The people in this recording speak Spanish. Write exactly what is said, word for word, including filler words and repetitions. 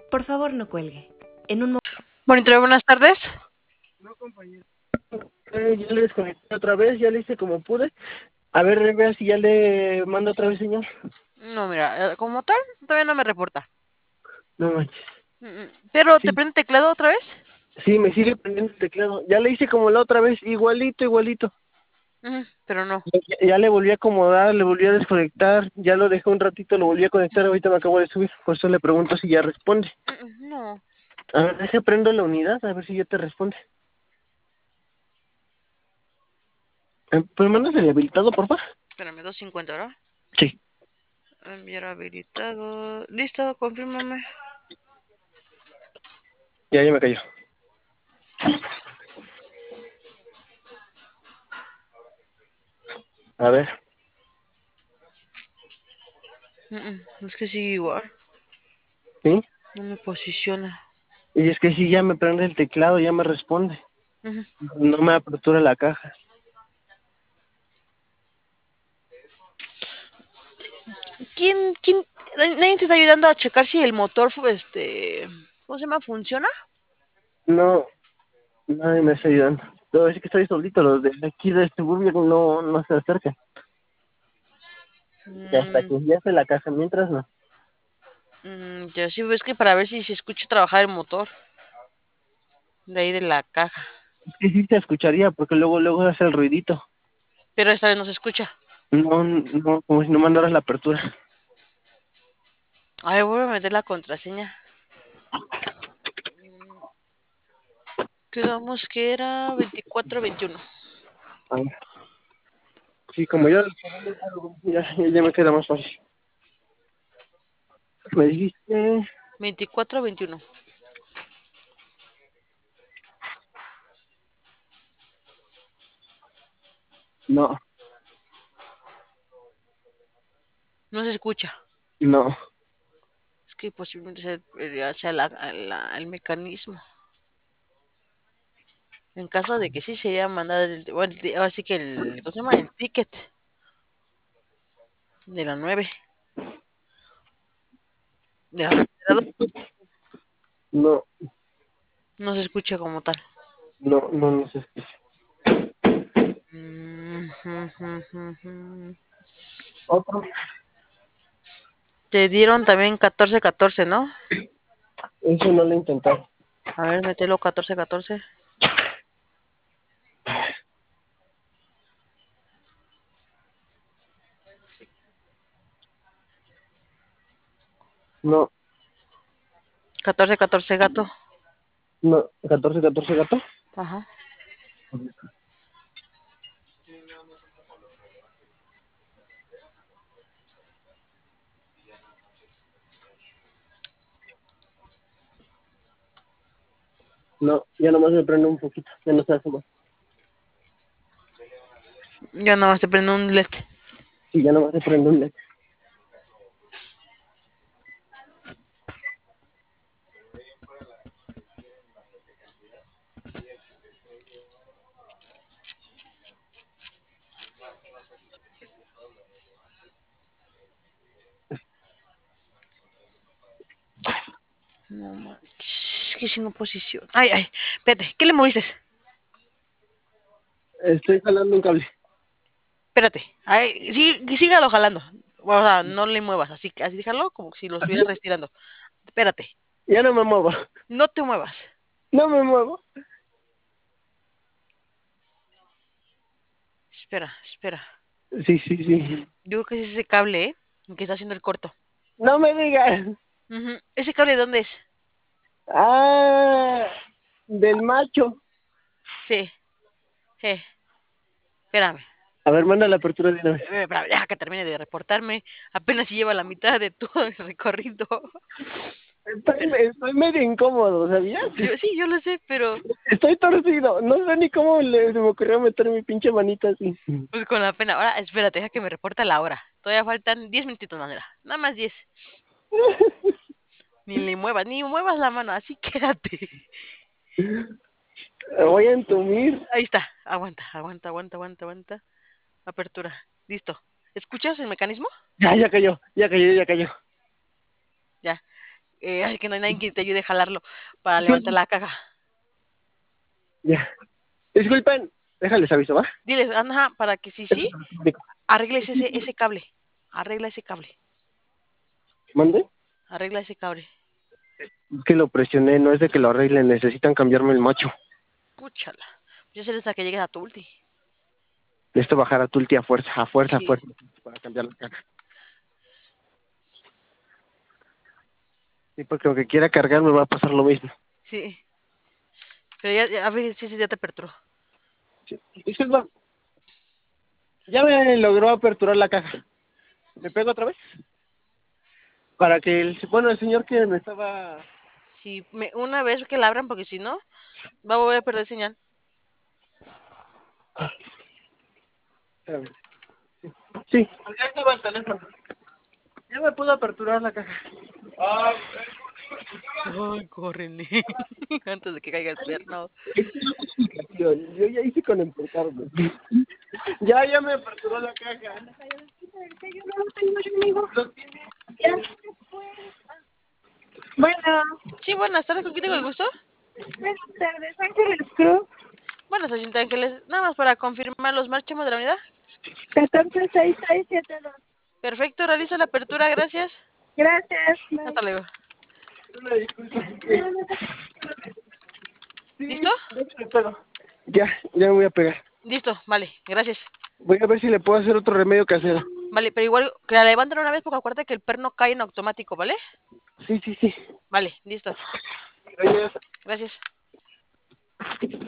Por favor, no cuelgue. En un momento. Monitor, buenas tardes. No, compañero. Eh, ya le desconecté otra vez, ya le hice como pude. A ver, vea si ya le mando otra vez señal. No, mira, eh, como tal, todavía no me reporta. No manches. Mm, mm, Pero, ¿te Sí, prende teclado otra vez? sí, me sigue prendiendo el teclado. Ya le hice como la otra vez, igualito, igualito. Ujú, pero no. Ya, ya le volví a acomodar, le volví a desconectar, ya lo dejé un ratito, lo volví a conectar, ahorita me acabo de subir. Por eso le pregunto si ya responde. Mm, mm, No. A ver, deje prendo la unidad, a ver si ya te responde. Eh, ¿Pero mandas el habilitado, por favor? Espérame, dos cincuenta, ¿verdad? Sí. Enviar habilitado. Listo, confírmame. Ya, ya me cayó. A ver. Mm, mm, Es que sigue igual. ¿Sí? No me posiciona. Y es que si ya me prende el teclado, ya me responde. Ujú. No me apertura la caja. ¿Quién, quién? ¿Nadie te está ayudando a checar si el motor, fu- este, ¿cómo se llama? ¿Funciona? No, nadie me está ayudando. No, es que estoy solito, los de aquí de este suburbio no, no se acercan. Y hasta Mm, que ya esté la caja, mientras no. mm, ya sí, es que para ver si se escucha trabajar el motor de ahí de la caja. Es que sí se escucharía, porque luego, luego hace el ruidito. Pero esta vez no se escucha. No, no, como si no mandaras la apertura. A ver, voy a meter la contraseña. Quedamos que era veinticuatro veintiuno. A ver. Sí, como ya, ya, ya me queda más fácil. Me dijiste, veinticuatro veintiuno. no, No se escucha. no. Es que posiblemente sea, eh, sea la- la- el mecanismo. En caso de que sí sería mandar el, bueno, el- ahora sí que el, ¿cómo se llama? El ticket de la nueve de la refrigeradora. No, No se escucha como tal. no, no, no sé. Mm, ujú, ujú, ujú. Otro. Te dieron también catorce catorce, ¿no? Eso no lo he intentado. A ver, mételo catorce catorce. No, catorce catorce gato. no, catorce catorce gato. Ajá. No, ya nomás me prende un poquito, ya no se hace más. Ya nada más te prendo un L E D. Sí, ya nomás se prende un L E D. No manches, que si no posición. Ay, ay, espérate, ¿qué le moviste? Estoy jalando un cable. Espérate, ay, sí, sígalo jalando. O sea, no le muevas, así, así déjalo como si lo ¿Así? estuvieras retirando. Espérate, Ya no me muevo. no te muevas. No me muevo. Espera, espera. Sí, sí, sí. Yo creo que es ese cable, ¿eh? El que está haciendo el corto. No me digas. Ujú. ¿Ese cable de dónde es? Ah, del macho. Sí, eh, espérame. A ver, manda la apertura de una vez. Eh, espérame, deja que termine de reportarme. Apenas si lleva la mitad de todo el recorrido. Estoy, Espera. estoy medio incómodo, ¿sabías? Yo, sí, yo lo sé, pero Estoy torcido. No sé ni cómo le, se me ocurrió meter mi pinche manita así. pues con la pena. Ahora, espérate, deja que me reporta la hora. Todavía faltan diez minutitos más, mira. Nada más diez. Ni le muevas, ni muevas la mano, así quédate. Me voy a entumir. Ahí está. Aguanta, aguanta, aguanta, aguanta, aguanta. Apertura. Listo. ¿Escuchas el mecanismo? Ya, ya cayó, ya cayó, ya cayó. Ya. eh, ay, que no hay nadie que te ayude a jalarlo para levantar la caja. Ya. Disculpen, déjales aviso, ¿va? Diles, ajá, para que sí, sí, arregles ese, ese cable. Arregla ese cable. ¿Mande? Arregla ese cable. Es que lo presioné, no es de que lo arreglen, necesitan cambiarme el macho. Púchala. Yo sé hasta que llegues a tu ulti. Necesito bajar a Tulti a fuerza, a fuerza, a Sí. fuerza, para cambiar la caja. Sí, porque aunque quiera cargar me va a pasar lo mismo. Sí. Pero ya, ya a ver si sí, ya te aperturó. Sí. Disculpa. Ya me logró aperturar la caja. ¿Me pego otra vez? Para que el... Bueno, el señor que me estaba... Sí, me, una vez que la abran, porque si no, va a volver a perder señal. Espérame. Sí, ya estaba el teléfono. Ya me pudo aperturar la caja. Ay, córrele. Antes de que caiga el perno. Yo, yo ya hice con empujarme. Ya, ya me aperturó la caja. Bueno, Sí, buenas tardes, ¿con quién tengo el gusto? buenas tardes, Ángeles Cruz, Buenas, señorita Ángeles. Nada más para confirmar los marchamos de la unidad. catorce seis seis siete dos. Perfecto, realizo la apertura, gracias. Gracias. Bye. Hasta luego. Una disculpa. ¿Listo? Me pego. Ya, ya me voy a pegar. Listo, vale, gracias. Voy a ver si le puedo hacer otro remedio casero. Vale, pero igual que la levanten una vez porque acuérdate que el perno cae en automático, ¿vale? Sí, sí, sí. Vale, listo. Gracias. Gracias.